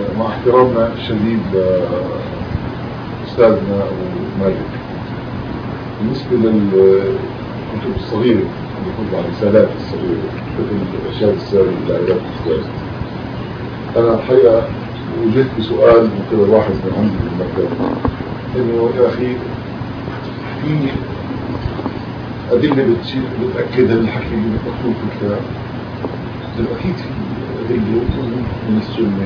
مع احترامنا الشديد لأستاذنا أبو مالك، بالنسبة للكتب الصغيرة اللي تطبع الرسالات الصغيرة مثل الإرشاد الساري إلى علاج الأسباب، أنا الحقيقة وجدت بسؤال من قبل واحد من عندي في المكتب، إنه يا أخي في أدلة بتأكد الحكي اللي مكتوب في الكتاب، أكيد في أدلة من السنة،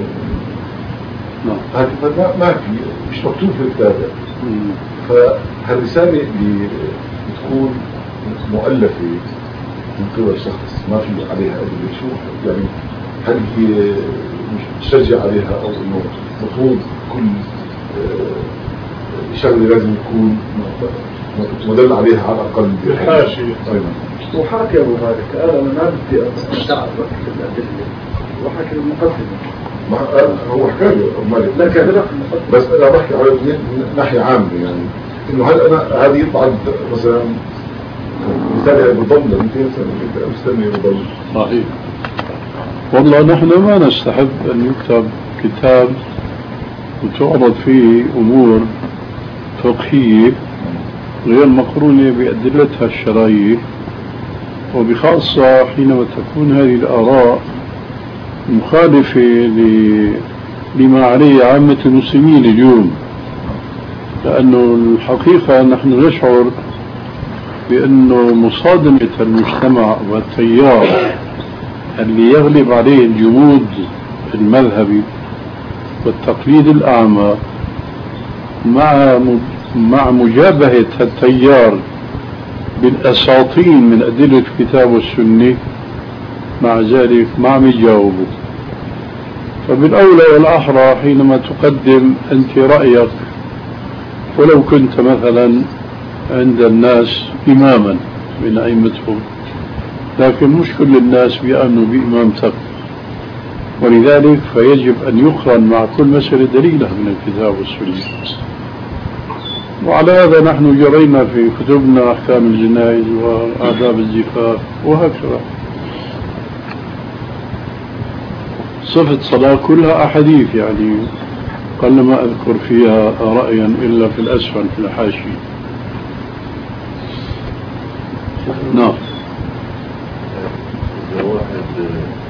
ما في مش مكتوب في الكتاب. فهالرسالة اللي بتكون مؤلفة من قبل شخص ما في عليها أدلة، شو يعني هل هي مش تشجع عليها أو إنه مفروض كل شغلة لازم يكون مدل عليها على الأقل بالحاشية؟ أيضا وحاكي أبو مالك أنا ما بدي أتعب في الأدلة، وحاكي المقدمة هو حكى له أبو مالك، لكن بس أنا بحكي على ناحية عامة، يعني إنه هل أنا هذه بعد مثلا مثال بضل 200 سنة أو سنة بضل صحيح. والله نحن ما نستحب أن يكتب كتاب وتعرض فيه أمور فقهية غير مقرونة بأدلتها الشرعية، وبخاصة حينما تكون هذه الآراء مخالفة لما عليه عامة المسلمين اليوم. لأنه الحقيقة نحن نشعر بأنه مصادمة المجتمع والتيار اللي يغلب عليه الجمود المذهبي والتقليد الأعمى مع مجابهة التيار بالأساطين من أدلة الكتاب والسنة، مع ذلك ما عم يجاوبوا. فبالأولى والأحرى حينما تقدم أنت رأيك، ولو كنت مثلا عند الناس إماما من أئمتهم، لكن مش كل الناس بيأمنوا بإمامتك، ولذلك فيجب أن يقرن مع كل مسألة دليلة من الكتاب والسنة. وعلى هذا نحن جرينا في كتبنا أحكام الجنائز وآداب الزفاف وهكذا. صفة صلاة كلها أحاديث، يعني قلما أذكر فيها رأيا إلا في الأسفل في الحاشية. نعم. واحد